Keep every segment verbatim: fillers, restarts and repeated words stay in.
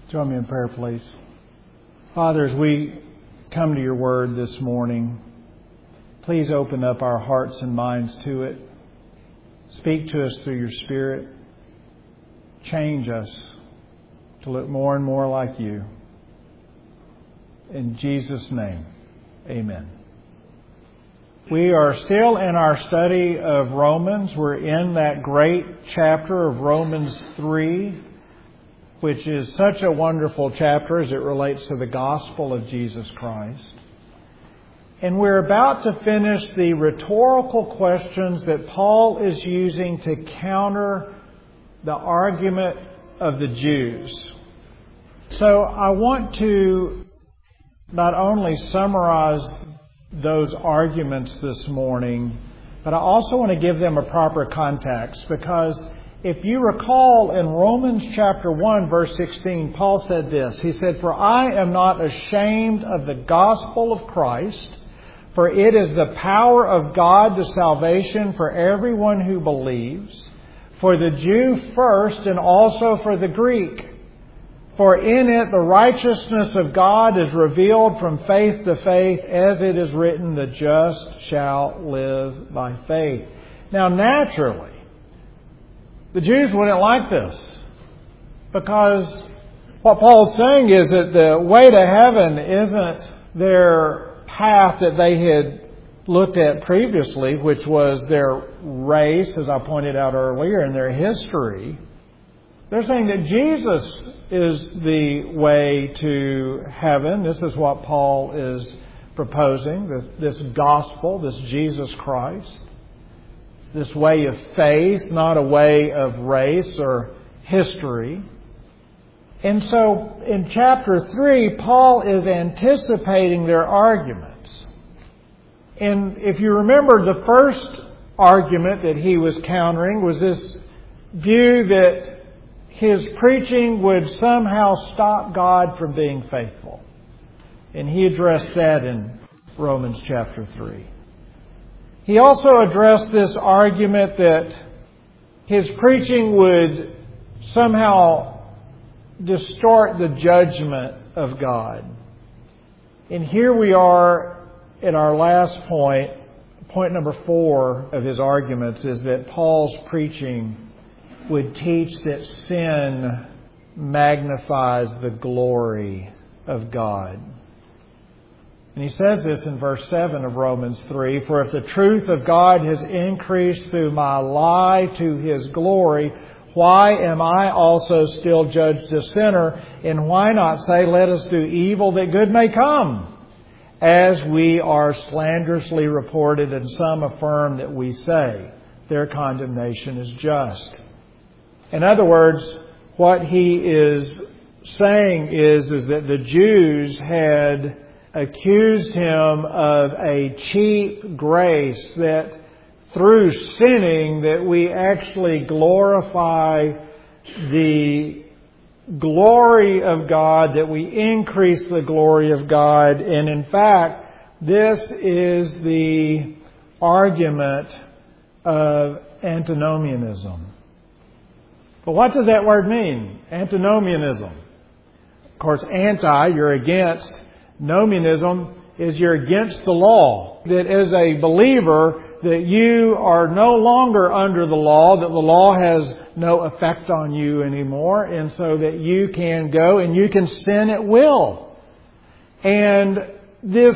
Join me in prayer, please. Father, as we come to your word this morning, please open up our hearts and minds to it. Speak to us through your Spirit. Change us to look more and more like you. In Jesus' name, amen. We are still in our study of Romans. We're in that great chapter of Romans three, which is such a wonderful chapter as it relates to the gospel of Jesus Christ. And we're about to finish the rhetorical questions that Paul is using to counter the argument of the Jews. So I want to not only summarize those arguments this morning, but I also want to give them a proper context, because if you recall in Romans chapter one, verse sixteen, Paul said this. He said, "For I am not ashamed of the gospel of Christ, for it is the power of God to salvation for everyone who believes, for the Jew first and also for the Greek. For in it the righteousness of God is revealed from faith to faith, as it is written, the just shall live by faith." Now, naturally, the Jews wouldn't like this, because what Paul's saying is that the way to heaven isn't their path that they had looked at previously, which was their race, as I pointed out earlier, and their history. They're saying that Jesus is the way to heaven. This is what Paul is proposing, this, this gospel, this Jesus Christ. This way of faith, not a way of race or history. And so in chapter three, Paul is anticipating their arguments. And if you remember, the first argument that he was countering was this view that his preaching would somehow stop God from being faithful. And he addressed that in Romans chapter three. He also addressed this argument that his preaching would somehow distort the judgment of God. And here we are at our last point. Point number four of his arguments is that Paul's preaching would teach that sin magnifies the glory of God. And he says this in verse seven of Romans three, "For if the truth of God has increased through my lie to His glory, why am I also still judged a sinner? And why not say, let us do evil that good may come? As we are slanderously reported, and some affirm that we say, their condemnation is just." In other words, what he is saying is, is that the Jews had accused him of a cheap grace, that through sinning that we actually glorify the glory of God, that we increase the glory of God. And in fact, this is the argument of antinomianism. But what does that word mean? Antinomianism. Of course, anti, you're against. Nomianism is you're against the law. That as a believer, that you are no longer under the law, that the law has no effect on you anymore, and so that you can go and you can sin at will. And this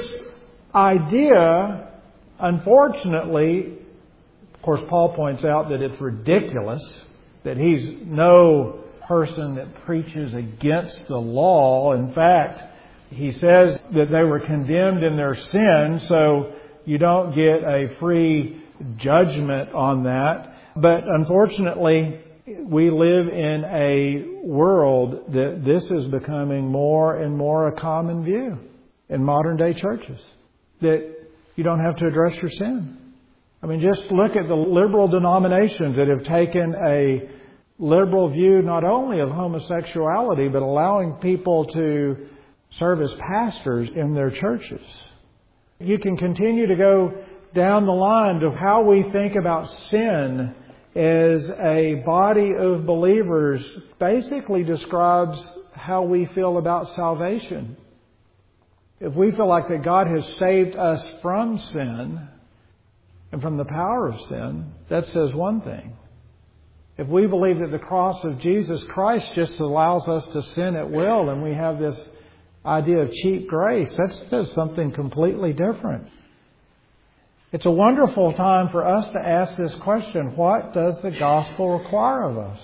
idea, unfortunately, of course, Paul points out that it's ridiculous, that he's no person that preaches against the law. In fact, he says that they were condemned in their sin, so you don't get a free judgment on that. But unfortunately, we live in a world that this is becoming more and more a common view in modern day churches, that you don't have to address your sin. I mean, just look at the liberal denominations that have taken a liberal view not only of homosexuality, but allowing people to serve as pastors in their churches. You can continue to go down the line of how we think about sin as a body of believers basically describes how we feel about salvation. If we feel like that God has saved us from sin and from the power of sin, that says one thing. If we believe that the cross of Jesus Christ just allows us to sin at will and we have this idea of cheap grace, that says something completely different. It's a wonderful time for us to ask this question: what does the gospel require of us?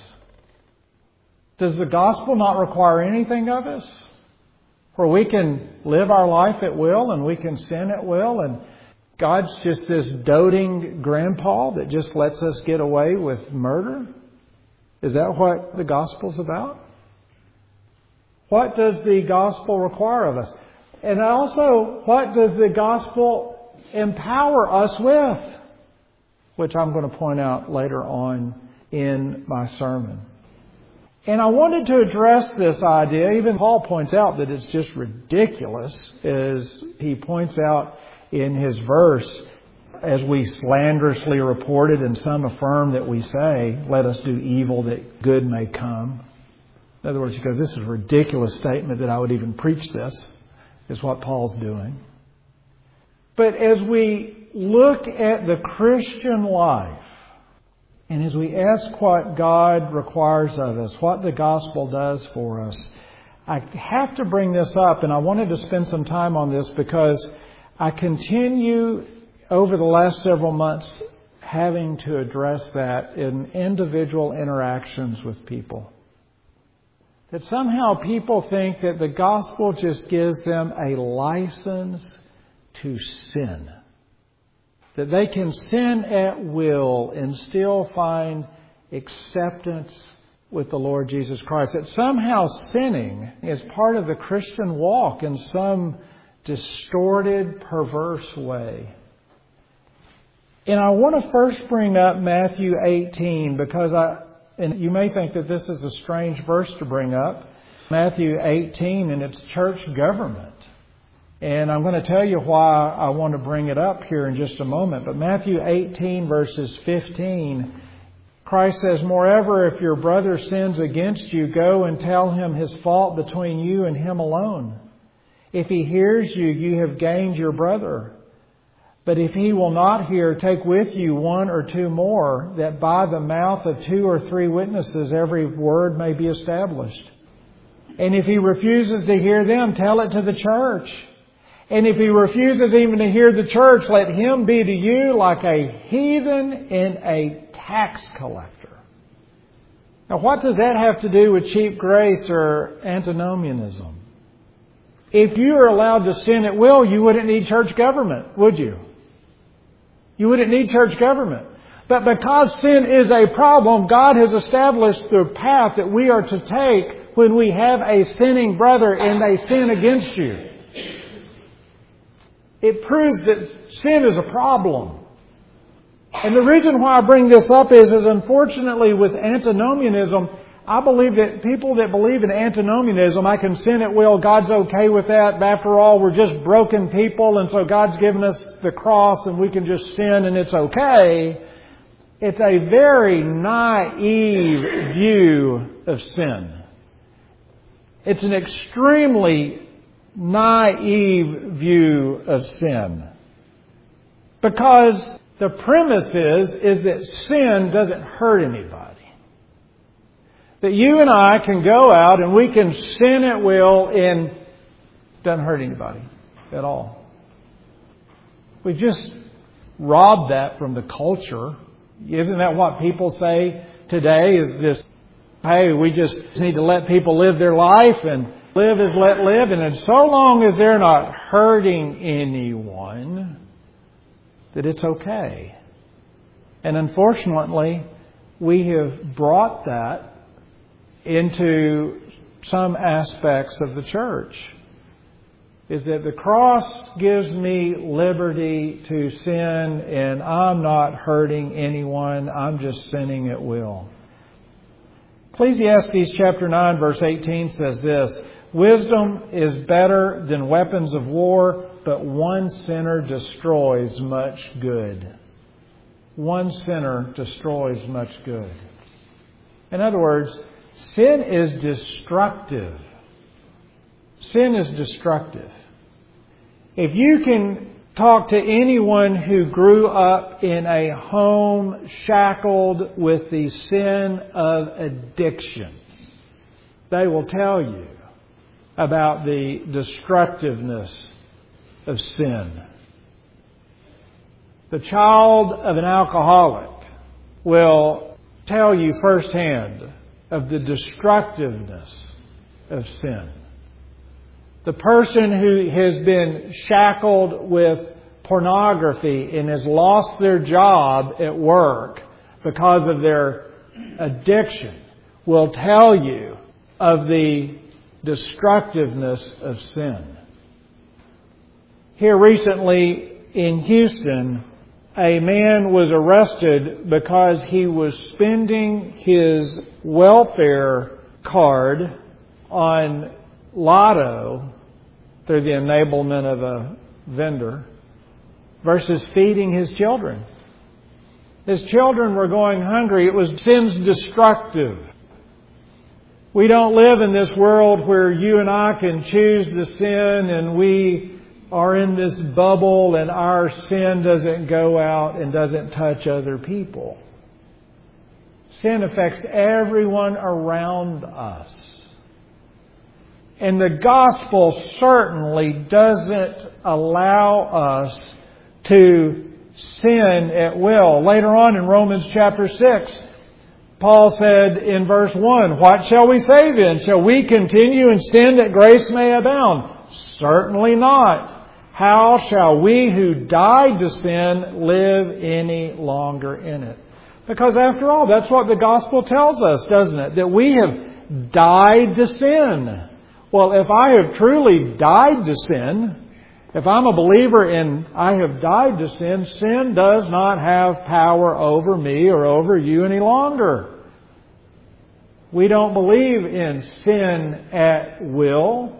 Does the gospel not require anything of us? Where we can live our life at will and we can sin at will, and God's just this doting grandpa that just lets us get away with murder? Is that what the gospel's about? What does the gospel require of us? And also, what does the gospel empower us with? Which I'm going to point out later on in my sermon. And I wanted to address this idea. Even Paul points out that it's just ridiculous, as he points out in his verse, as we slanderously reported, and some affirm that we say, let us do evil that good may come. In other words, he goes, this is a ridiculous statement that I would even preach this, is what Paul's doing. But as we look at the Christian life, and as we ask what God requires of us, what the gospel does for us, I have to bring this up, and I wanted to spend some time on this because I continue over the last several months having to address that in individual interactions with people. That somehow people think that the gospel just gives them a license to sin. That they can sin at will and still find acceptance with the Lord Jesus Christ. That somehow sinning is part of the Christian walk in some distorted, perverse way. And I want to first bring up Matthew eighteen because I, and you may think that this is a strange verse to bring up. Matthew eighteen and its church government. And I'm going to tell you why I want to bring it up here in just a moment. But Matthew eighteen verses fifteen, Christ says, moreover, if your brother sins against you, go and tell him his fault between you and him alone. If he hears you, you have gained your brother. But if he will not hear, take with you one or two more, that by the mouth of two or three witnesses every word may be established. And if he refuses to hear them, tell it to the church. And if he refuses even to hear the church, let him be to you like a heathen and a tax collector. Now, what does that have to do with cheap grace or antinomianism? If you are allowed to sin at will, you wouldn't need church government, would you? You wouldn't need church government. But because sin is a problem, God has established the path that we are to take when we have a sinning brother and they sin against you. It proves that sin is a problem. And the reason why I bring this up is, is unfortunately with antinomianism, I believe that people that believe in antinomianism, I can sin at will, God's okay with that. After all, we're just broken people, and so God's given us the cross and we can just sin and it's okay. It's a very naive view of sin. It's an extremely naive view of sin. Because the premise is, is that sin doesn't hurt anybody. That you and I can go out and we can sin at will and it doesn't hurt anybody at all. We just robbed that from the culture. Isn't that what people say today? Is just, hey, we just need to let people live their life, and live is let live. And so long as they're not hurting anyone, that it's okay. And unfortunately, we have brought that into some aspects of the church. Is that the cross gives me liberty to sin and I'm not hurting anyone, I'm just sinning at will. Ecclesiastes chapter nine verse eighteen says this, wisdom is better than weapons of war, but one sinner destroys much good. One sinner destroys much good. In other words, sin is destructive sin is destructive. If you can talk to anyone who grew up in a home shackled with the sin of addiction, they will tell you about the destructiveness of sin. The child of an alcoholic will tell you firsthand of the destructiveness of sin. The person who has been shackled with pornography and has lost their job at work because of their addiction will tell you of the destructiveness of sin. Here recently in Houston, a man was arrested because he was spending his welfare card on lotto through the enablement of a vendor versus feeding his children. His children were going hungry. It was sin's destructive. We don't live in this world where you and I can choose to sin and we are in this bubble and our sin doesn't go out and doesn't touch other people. Sin affects everyone around us. And the gospel certainly doesn't allow us to sin at will. Later on in Romans chapter six, Paul said in verse one, "What shall we say then? Shall we continue in sin that grace may abound? Certainly not. How shall we who died to sin live any longer in it?" Because after all, that's what the gospel tells us, doesn't it? That we have died to sin. Well, if I have truly died to sin, if I'm a believer in I have died to sin, sin does not have power over me or over you any longer. We don't believe in sin at will.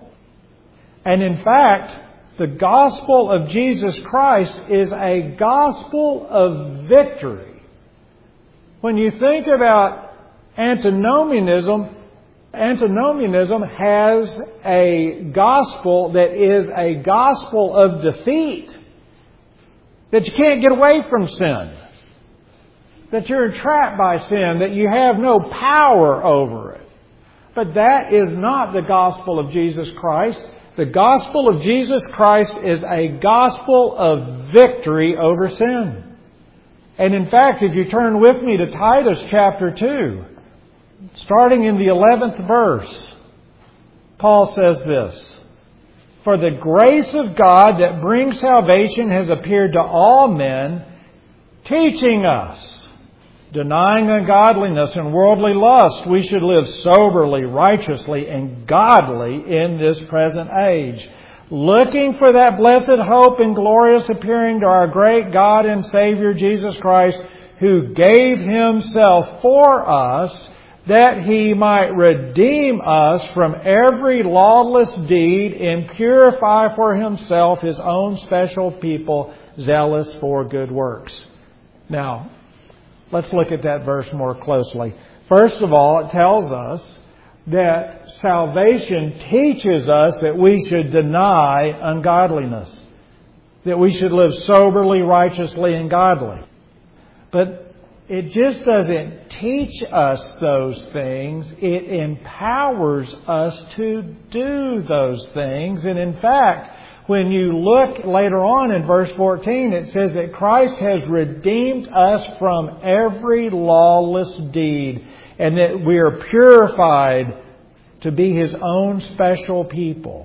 And in fact, the gospel of Jesus Christ is a gospel of victory. When you think about antinomianism, antinomianism has a gospel that is a gospel of defeat. That you can't get away from sin. That you're entrapped by sin. That you have no power over it. But that is not the gospel of Jesus Christ. The gospel of Jesus Christ is a gospel of victory over sin. And in fact, if you turn with me to Titus chapter two, starting in the eleventh verse, Paul says this, "For the grace of God that brings salvation has appeared to all men, teaching us, denying ungodliness and worldly lust, we should live soberly, righteously, and godly in this present age, looking for that blessed hope and glorious appearing to our great God and Savior Jesus Christ, who gave Himself for us, that He might redeem us from every lawless deed and purify for Himself His own special people, zealous for good works." Now, let's look at that verse more closely. First of all, it tells us that salvation teaches us that we should deny ungodliness. That we should live soberly, righteously, and godly. But it just doesn't teach us those things. It empowers us to do those things. And in fact, when you look later on in verse fourteen, it says that Christ has redeemed us from every lawless deed and that we are purified to be His own special people.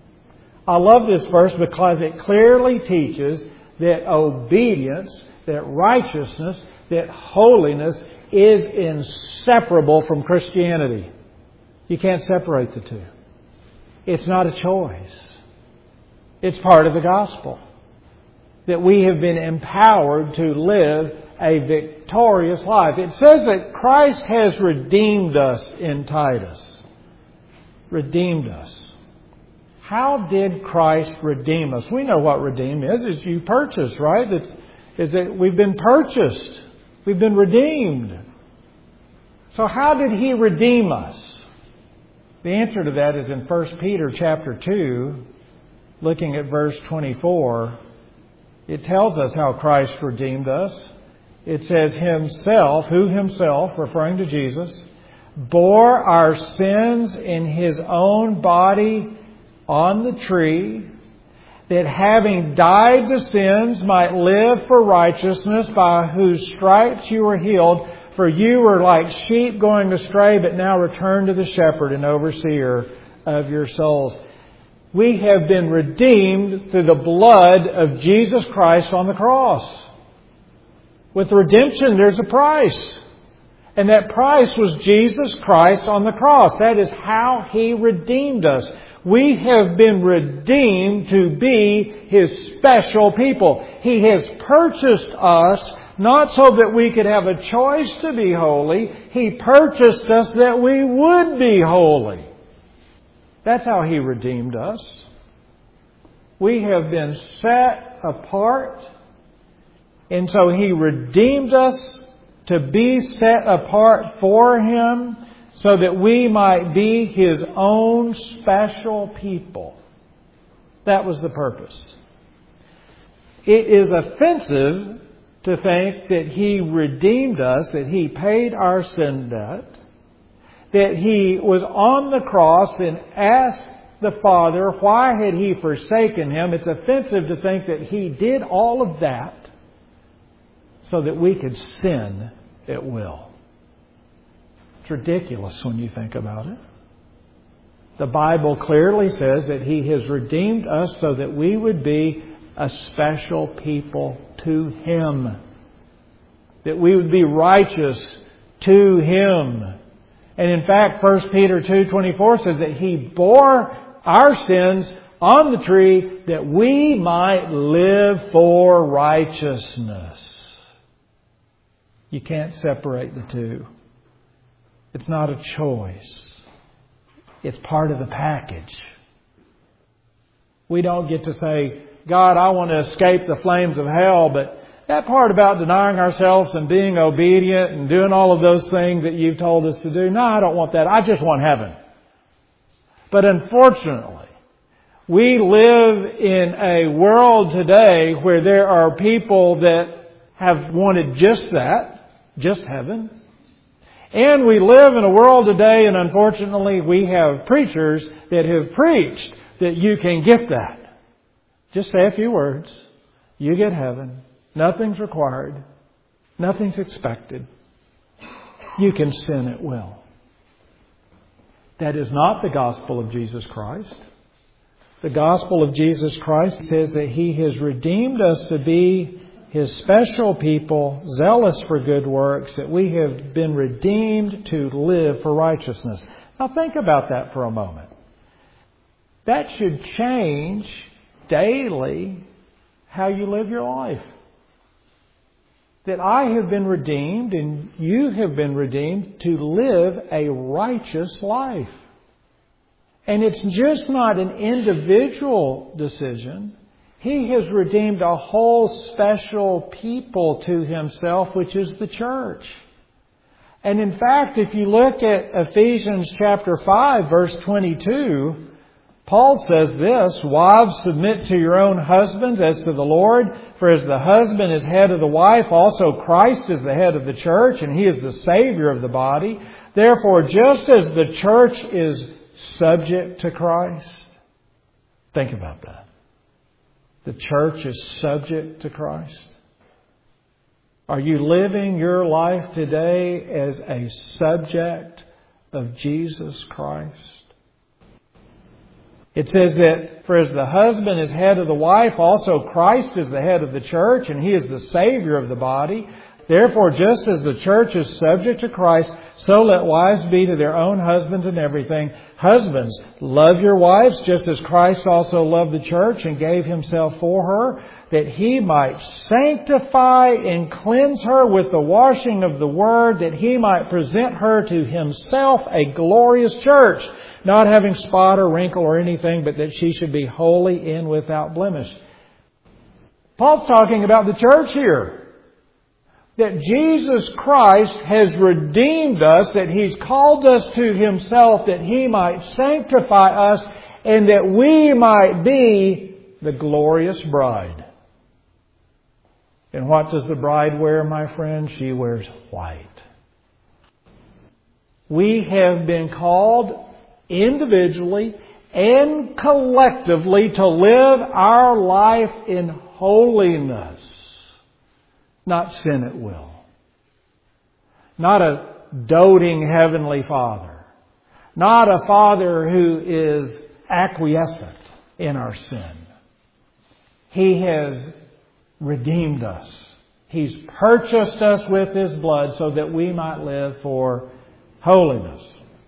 I love this verse because it clearly teaches that obedience, that righteousness, that holiness is inseparable from Christianity. You can't separate the two. It's not a choice. It's part of the gospel. That we have been empowered to live a victorious life. It says that Christ has redeemed us in Titus. Redeemed us. How did Christ redeem us? We know what redeem is. It's you purchase, right? It's, is that we've been purchased. We've been redeemed. So how did He redeem us? The answer to that is in First Peter chapter two, looking at verse twenty-four. It tells us how Christ redeemed us. It says Himself, who Himself, referring to Jesus, bore our sins in His own body on the tree, that having died to sins might live for righteousness, by whose stripes you were healed. For you were like sheep going astray, but now return to the shepherd and overseer of your souls. We have been redeemed through the blood of Jesus Christ on the cross. With redemption, there's a price. And that price was Jesus Christ on the cross. That is how He redeemed us. We have been redeemed to be His special people. He has purchased us not so that we could have a choice to be holy. He purchased us that we would be holy. That's how He redeemed us. We have been set apart. And so He redeemed us to be set apart for Him, so that we might be His own special people. That was the purpose. It is offensive to think that He redeemed us, that He paid our sin debt, that He was on the cross and asked the Father, why had He forsaken Him? It's offensive to think that He did all of that so that we could sin at will. It's ridiculous when you think about it. The Bible clearly says that He has redeemed us so that we would be a special people to Him. That we would be righteous to Him. And in fact, First Peter two twenty-four says that He bore our sins on the tree that we might live for righteousness. You can't separate the two. It's not a choice. It's part of the package. We don't get to say, God, I want to escape the flames of hell, but that part about denying ourselves and being obedient and doing all of those things that you've told us to do, no, I don't want that. I just want heaven. But unfortunately, we live in a world today where there are people that have wanted just that. Just heaven. And we live in a world today, and unfortunately we have preachers that have preached that you can get that. Just say a few words. You get heaven. Nothing's required. Nothing's expected. You can sin at will. That is not the gospel of Jesus Christ. The gospel of Jesus Christ says that He has redeemed us to be His special people, zealous for good works, that we have been redeemed to live for righteousness. Now think about that for a moment. That should change daily how you live your life. That I have been redeemed and you have been redeemed to live a righteous life. And it's just not an individual decision. He has redeemed a whole special people to Himself, which is the church. And in fact, if you look at Ephesians chapter five, verse twenty-two, Paul says this, wives, submit to your own husbands as to the Lord, for as the husband is head of the wife, also Christ is the head of the church, and He is the Savior of the body. Therefore, just as the church is subject to Christ, think about that. The church is subject to Christ. Are you living your life today as a subject of Jesus Christ? It says that, for as the husband is head of the wife, also Christ is the head of the church, and He is the Savior of the body. Therefore, just as the church is subject to Christ, so let wives be to their own husbands in everything. Husbands, love your wives just as Christ also loved the church and gave Himself for her, that He might sanctify and cleanse her with the washing of the Word, that He might present her to Himself a glorious church, not having spot or wrinkle or anything, but that she should be holy and without blemish. Paul's talking about the church here. that Jesus Christ has redeemed us, that He's called us to Himself, that He might sanctify us, and that we might be the glorious bride. And what does the bride wear, my friend? She wears white. We have been called individually and collectively to live our life in holiness, not sin at will. Not a doting Heavenly Father. Not a Father who is acquiescent in our sin. He has redeemed us. He's purchased us with His blood so that we might live for holiness.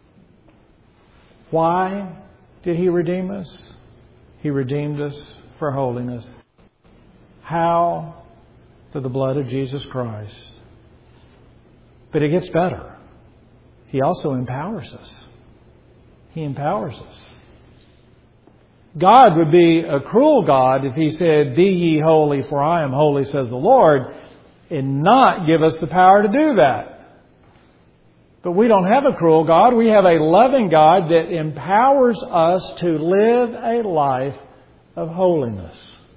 Why did He redeem us? He redeemed us for holiness. How? Through the blood of Jesus Christ. But it gets better. He also empowers us. He empowers us. God would be a cruel God if He said, "Be ye holy, for I am holy, says the Lord," and not give us the power to do that. But we don't have a cruel God. We have a loving God that empowers us to live a life of holiness.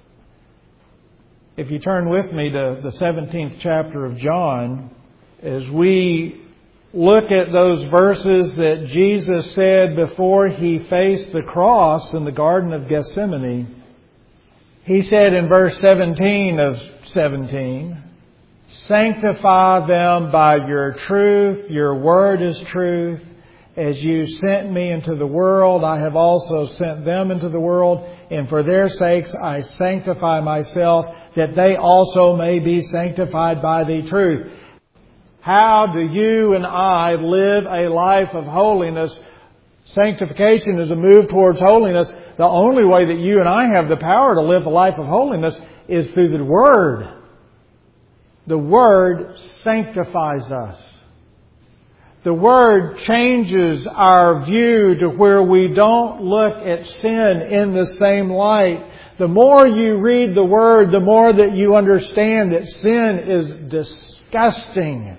If you turn with me to the seventeenth chapter of John, as we look at those verses that Jesus said before He faced the cross in the Garden of Gethsemane, He said in verse seventeen of seventeen, "Sanctify them by Your truth. Your word is truth. As You sent Me into the world, I have also sent them into the world. And for their sakes I sanctify Myself, that they also may be sanctified by the truth." How do you and I live a life of holiness? Sanctification is a move towards holiness. The only way that you and I have the power to live a life of holiness is through the Word. The Word sanctifies us. The Word changes our view to where we don't look at sin in the same light. The more you read the Word, the more that you understand that sin is disgusting.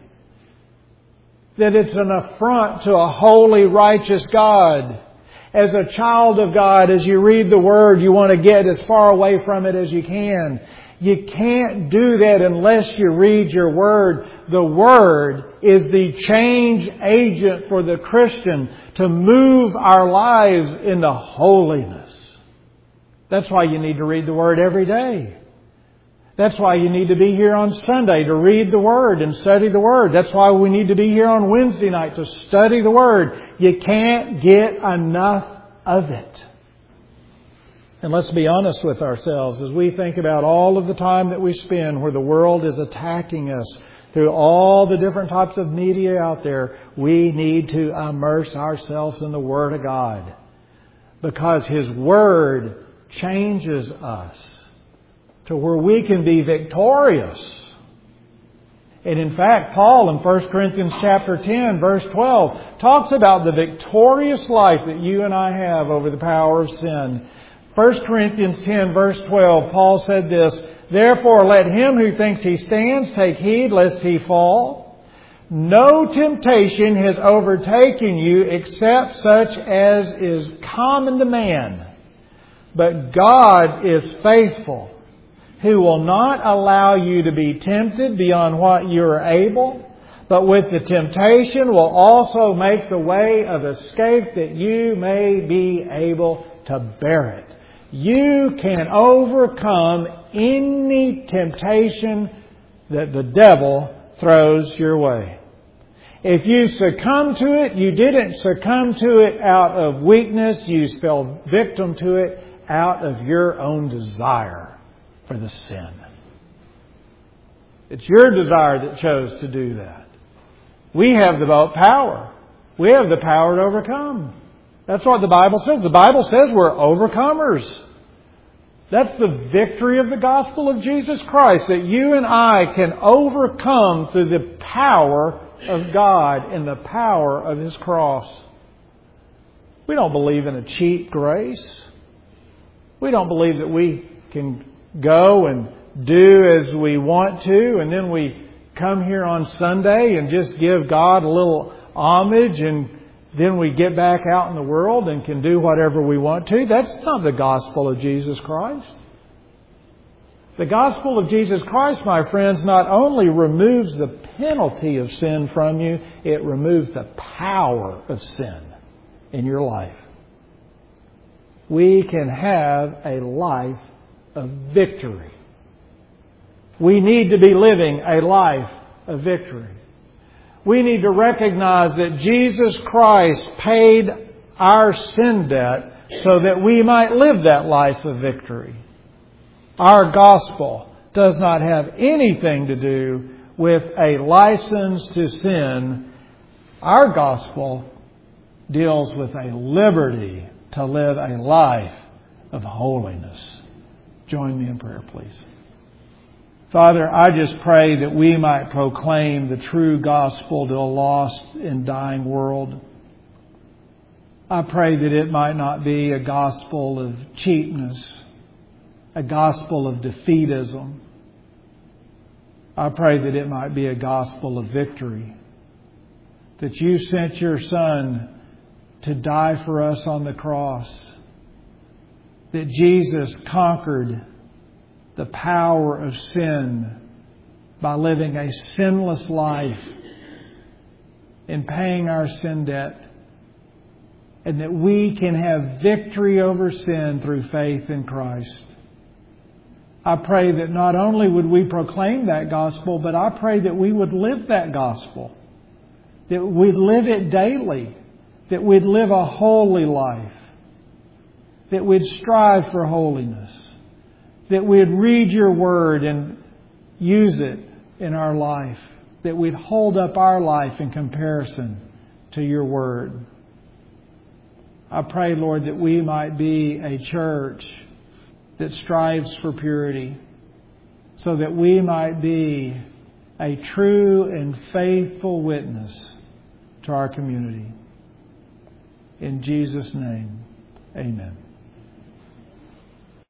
That it's an affront to a holy, righteous God. As a child of God, as you read the Word, you want to get as far away from it as you can. You can't do that unless you read your Word. The Word is the change agent for the Christian to move our lives into holiness. That's why you need to read the Word every day. That's why you need to be here on Sunday to read the Word and study the Word. That's why we need to be here on Wednesday night to study the Word. You can't get enough of it. And let's be honest with ourselves as we think about all of the time that we spend where the world is attacking us through all the different types of media out there. We need to immerse ourselves in the Word of God, because His Word changes us to where we can be victorious. And in fact, Paul in First Corinthians chapter ten, verse twelve, talks about the victorious life that you and I have over the power of sin. First Corinthians ten, verse twelve, Paul said this, "Therefore let him who thinks he stands take heed lest he fall. No temptation has overtaken you except such as is common to man. But God is faithful, who will not allow you to be tempted beyond what you are able, but with the temptation will also make the way of escape that you may be able to bear it." You can overcome any temptation that the devil throws your way. If you succumb to it, you didn't succumb to it out of weakness. You fell victim to it out of your own desire for the sin. It's your desire that chose to do that. We have the power. We have the power to overcome. That's what the Bible says. The Bible says we're overcomers. That's the victory of the gospel of Jesus Christ, that you and I can overcome through the power of God and the power of His cross. We don't believe in a cheap grace. We don't believe that we can go and do as we want to, and then we come here on Sunday and just give God a little homage and then we get back out in the world and can do whatever we want to. That's not the gospel of Jesus Christ. The gospel of Jesus Christ, my friends, not only removes the penalty of sin from you, it removes the power of sin in your life. We can have a life of victory. We need to be living a life of victory. We need to recognize that Jesus Christ paid our sin debt so that we might live that life of victory. Our gospel does not have anything to do with a license to sin. Our gospel deals with a liberty to live a life of holiness. Join me in prayer, please. Father, I just pray that we might proclaim the true gospel to a lost and dying world. I pray that it might not be a gospel of cheapness, a gospel of defeatism. I pray that it might be a gospel of victory, that you sent your Son to die for us on the cross, that Jesus conquered the power of sin by living a sinless life and paying our sin debt, and that we can have victory over sin through faith in Christ. I pray that not only would we proclaim that gospel, but I pray that we would live that gospel, that we'd live it daily, that we'd live a holy life, that we'd strive for holiness, that we'd read your word and use it in our life, that we'd hold up our life in comparison to your word. I pray, Lord, that we might be a church that strives for purity, so that we might be a true and faithful witness to our community. In Jesus' name, amen.